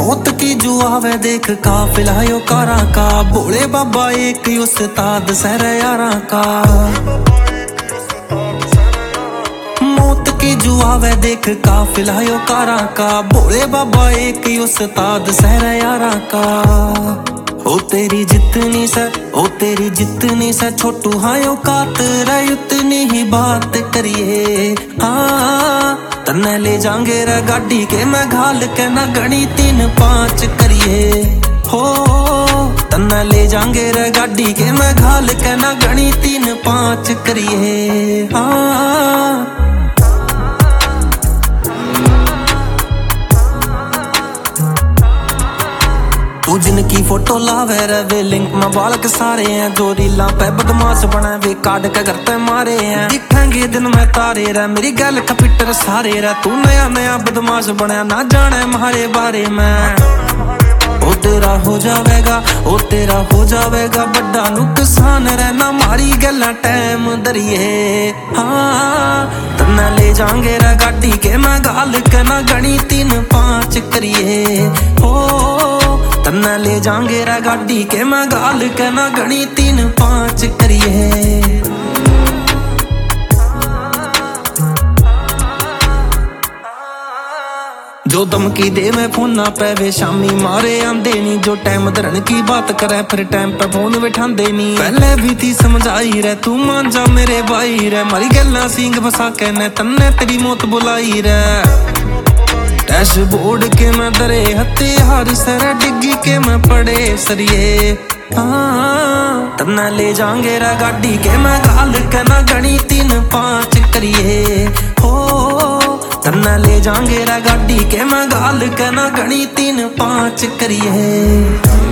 मौत की जुआवे देख काफिला यो कारा का, भोले बाबा एक उस्ताद सर यारा का। मौत की जुआवे देख काफिला यो कारा का, भोले बाबा एक उस्ताद सर यारा का। ओ तेरी जितनी से छोटू हायो कातर उतनी ही बात करिए। हाँ तन्ने ले जांगे रे गाड़ी के मैं घाल के ना गणी 3-5 करिए। हो तन्ने ले जांगे रे गाड़ी के मैं घाल के ना गणी 3-5 करिए। हाँ तू जिनकी फोटो लावे रे वे लिंक में बालक सारे हैं, जो रीला पे बदमाश बने वे काट के घर पे मारे हैं। दिखेंगे दिन में तारे रे मेरी गैल कपिटर सारे रे, तू नया नया बदमाश बने ना जाने हमारे बारे में। ओ तेरा हो जावेगा बड़ा नुकसान रे ना मारी गल्ला टाइम दरिए। हाँ तन्ने ले जांगे रे गाड़ी के मैं गाल के ना गणी 3-5 करिए। हो तन्ने ले जांगे रे गाड़ी के मैं गाल के ना गणी 3-5 करिए। जो धमकी दे मैं फोन ना पे वे शामी मारे आंदे नी, जो टाइम धरन की बात करे फिर टाइम पे फोन बिठांदे नी। पहले भी थी समझाई रे तू मान जा मेरे भाई रे, मारी गल्ला सींग फसा के ने तन्ने तेरी मौत बुलाई रे। डैशबोर्ड के मैं दरे हथियार सर डिग्गी के मैं पड़े सरिये। हाँ तन्ने ले जांगे रे गाड़ी के मैं गाल के ना गणी 3-5 करिए। हो तन्ने ले जांगे रे गाड़ी के मैं गाल के ना गणी 3-5 करिए।